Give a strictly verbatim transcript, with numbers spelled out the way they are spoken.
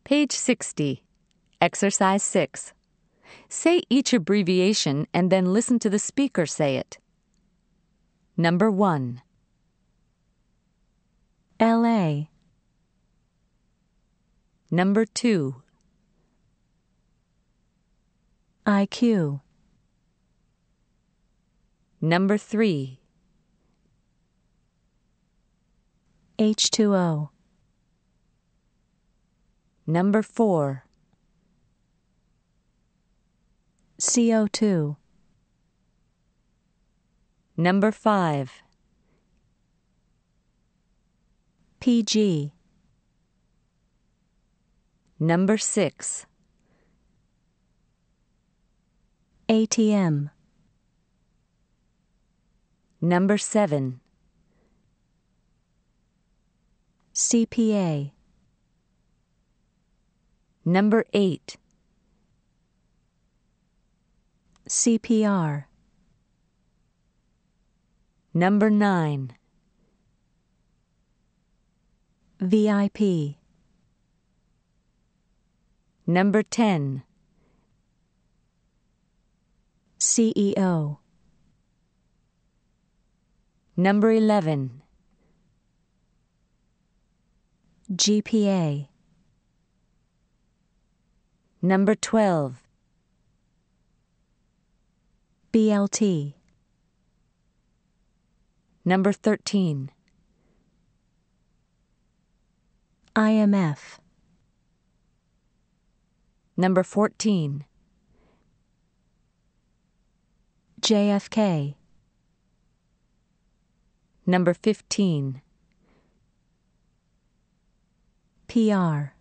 Page sixty. Exercise six. Say each abbreviation and then listen to the speaker say it. Number one. L A. Number two. I Q. Number three. H two O. Number four. C O two. Number five. P G. Number six. A T M. Number seven. C P A. Number eight. C P R. Number nine. V I P. Number ten. C E O. Number eleven. G P A. Number twelve. B L T. Number thirteen. I M F. Number fourteen. J F K. Number fifteen. P R.